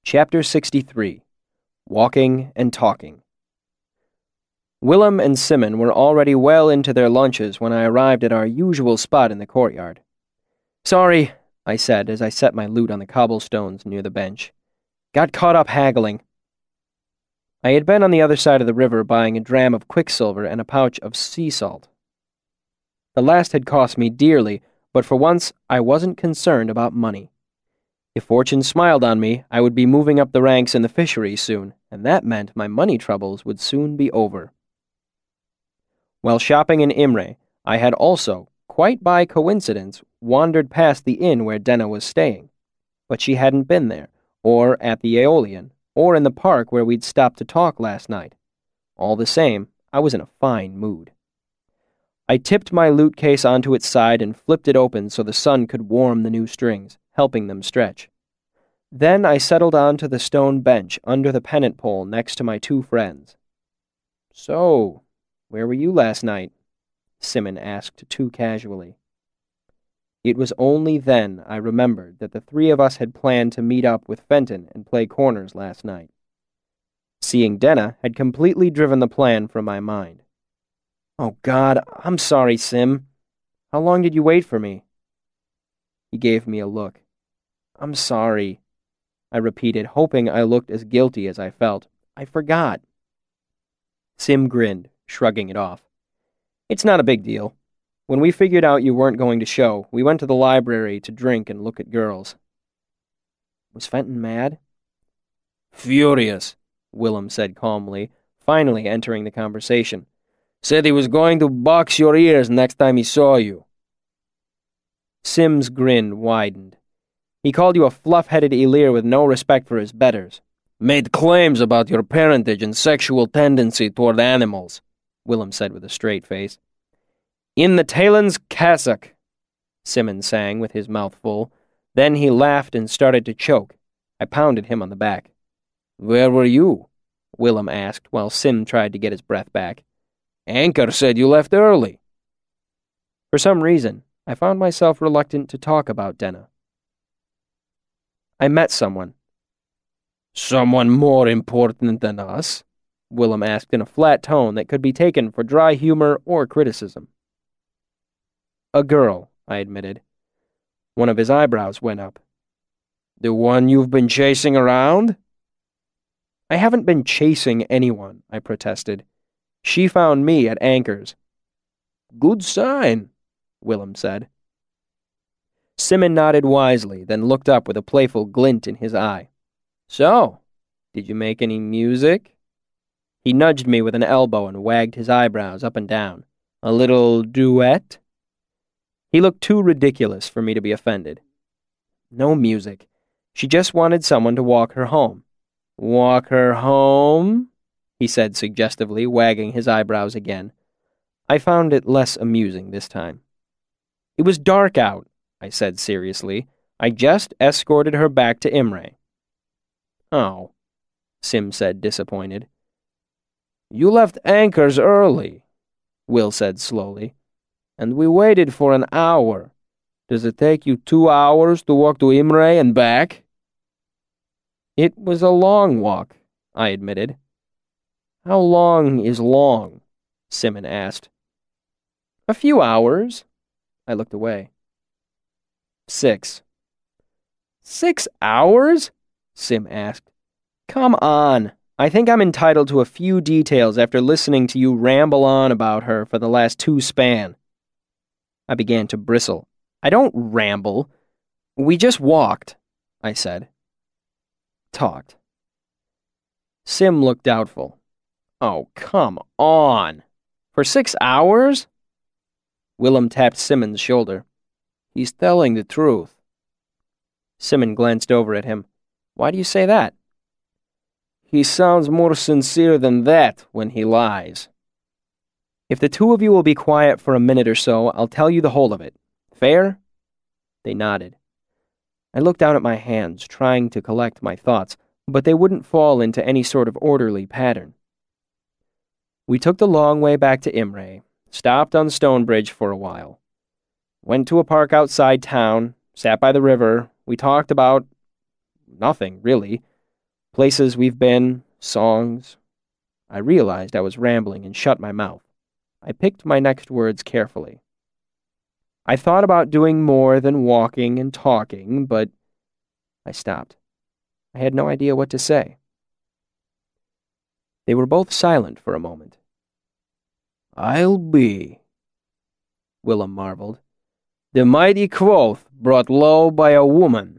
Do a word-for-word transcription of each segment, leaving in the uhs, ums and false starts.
Chapter sixty-three. Walking and Talking. Willem and Simon were already well into their lunches when I arrived at our usual spot in the courtyard. "Sorry," I said as I set my loot on the cobblestones near the bench. "Got caught up haggling." I had been on the other side of the river buying a dram of quicksilver and a pouch of sea salt. The last had cost me dearly, but for once I wasn't concerned about money. If fortune smiled on me, I would be moving up the ranks in the fishery soon, and that meant my money troubles would soon be over. While shopping in Imre, I had also, quite by coincidence, wandered past the inn where Denna was staying, but she hadn't been there, or at the Aeolian, or in the park where we'd stopped to talk last night. All the same, I was in a fine mood. I tipped my loot case onto its side and flipped it open so the sun could warm the new strings, helping them stretch. Then I settled onto the stone bench under the pennant pole next to my two friends. "So, where were you last night?" Simon asked too casually. It was only then I remembered that the three of us had planned to meet up with Fenton and play corners last night. Seeing Denna had completely driven the plan from my mind. "Oh, God, I'm sorry, Sim. How long did you wait for me?" He gave me a look. "I'm sorry," I repeated, hoping I looked as guilty as I felt. "I forgot." Sim grinned, shrugging it off. "It's not a big deal. When we figured out you weren't going to show, we went to the library to drink and look at girls." Was Fenton mad? "Furious," Willem said calmly, finally entering the conversation. "Said he was going to box your ears next time he saw you." Sim's grin widened. "He called you a fluff-headed Elir with no respect for his betters." "Made claims about your parentage and sexual tendency toward animals," Willem said with a straight face. "In the Talon's cassock," Simon sang with his mouth full. Then he laughed and started to choke. I pounded him on the back. "Where were you?" Willem asked while Sim tried to get his breath back. "Anchor said you left early." For some reason, I found myself reluctant to talk about Denna. "I met someone." "Someone more important than us?" Willem asked in a flat tone that could be taken for dry humor or criticism. "A girl," I admitted. One of his eyebrows went up. "The one you've been chasing around?" "I haven't been chasing anyone," I protested. "She found me at Anchor's." "Good sign," Willem said. Simon nodded wisely, then looked up with a playful glint in his eye. "So, did you make any music?" He nudged me with an elbow and wagged his eyebrows up and down. "A little duet?" He looked too ridiculous for me to be offended. "No music. She just wanted someone to walk her home." "Walk her home?" he said suggestively, wagging his eyebrows again. I found it less amusing this time. "It was dark out," I said seriously. "I just escorted her back to Imre." "Oh," Sim said, disappointed. "You left Anchor's early," Will said slowly. "And we waited for an hour. Does it take you two hours to walk to Imre and back?" "It was a long walk," I admitted. "How long is long?" Simon asked. "A few hours." I looked away. Six. "Six hours?" Sim asked. "Come on. I think I'm entitled to a few details after listening to you ramble on about her for the last two span." I began to bristle. "I don't ramble. We just walked," I said. "Talked." Sim looked doubtful. "Oh, come on. For six hours?" Willem tapped Simon's shoulder. "He's telling the truth." Simon glanced over at him. "Why do you say that?" "He sounds more sincere than that when he lies." "If the two of you will be quiet for a minute or so, I'll tell you the whole of it. Fair?" They nodded. I looked down at my hands, trying to collect my thoughts, but they wouldn't fall into any sort of orderly pattern. We took the long way back to Imre, stopped on Stonebridge for a while. Went to a park outside town, sat by the river. We talked about nothing, really. Places we've been, songs. I realized I was rambling and shut my mouth. I picked my next words carefully. I thought about doing more than walking and talking, but I stopped. I had no idea what to say. They were both silent for a moment. "I'll be," Willem marveled, "the mighty Kvothe brought low by a woman."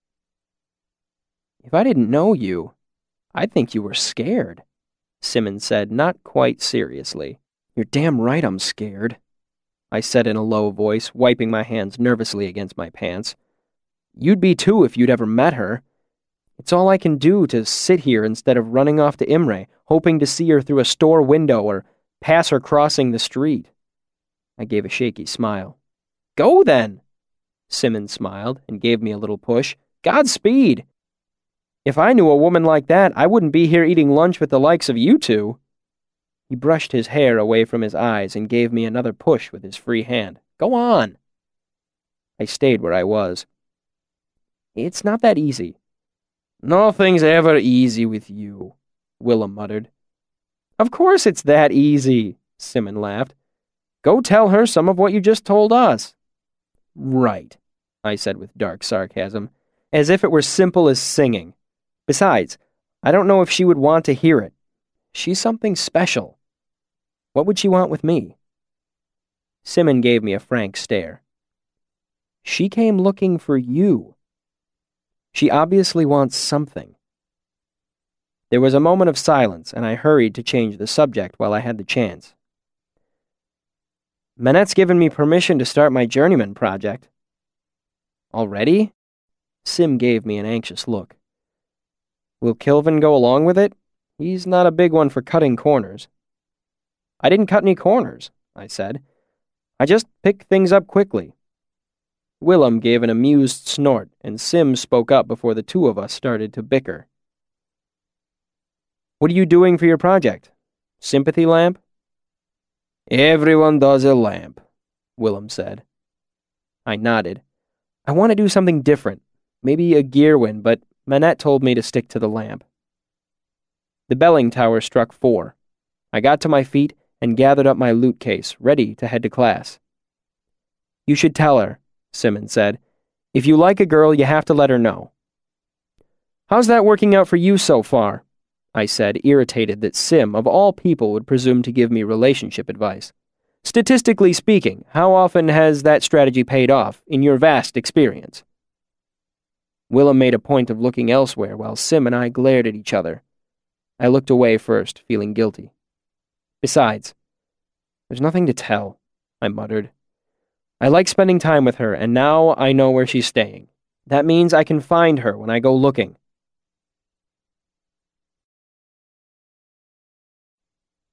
"If I didn't know you, I'd think you were scared," Simmons said, not quite seriously. "You're damn right I'm scared," I said in a low voice, wiping my hands nervously against my pants. "You'd be too if you'd ever met her. It's all I can do to sit here instead of running off to Imre, hoping to see her through a store window or pass her crossing the street." I gave a shaky smile. "Go then!" Simmons smiled and gave me a little push. "Godspeed! If I knew a woman like that, I wouldn't be here eating lunch with the likes of you two." He brushed his hair away from his eyes and gave me another push with his free hand. "Go on!" I stayed where I was. "It's not that easy." "Nothing's ever easy with you," Willem muttered. "Of course it's that easy," Simon laughed. "Go tell her some of what you just told us." "Right," I said with dark sarcasm, as if it were simple as singing. "Besides, I don't know if she would want to hear it. She's something special. What would she want with me?" Simon gave me a frank stare. "She came looking for you. She obviously wants something." There was a moment of silence, and I hurried to change the subject while I had the chance. "Manette's given me permission to start my journeyman project." "Already?" Sim gave me an anxious look. "Will Kilvin go along with it? He's not a big one for cutting corners." "I didn't cut any corners," I said. "I just picked things up quickly." Willem gave an amused snort, and Sim spoke up before the two of us started to bicker. "What are you doing for your project? Sympathy lamp?" "Everyone does a lamp," Willem said. I nodded. "I want to do something different. Maybe a Gearwin, but Manette told me to stick to the lamp." The belling tower struck four. I got to my feet and gathered up my loot case, ready to head to class. "You should tell her," Simmons said. "If you like a girl, you have to let her know." "How's that working out for you so far?" I said, irritated that Sim, of all people, would presume to give me relationship advice. "Statistically speaking, how often has that strategy paid off, in your vast experience?" Willem made a point of looking elsewhere while Sim and I glared at each other. I looked away first, feeling guilty. "Besides, there's nothing to tell," I muttered. "I like spending time with her, and now I know where she's staying. That means I can find her when I go looking.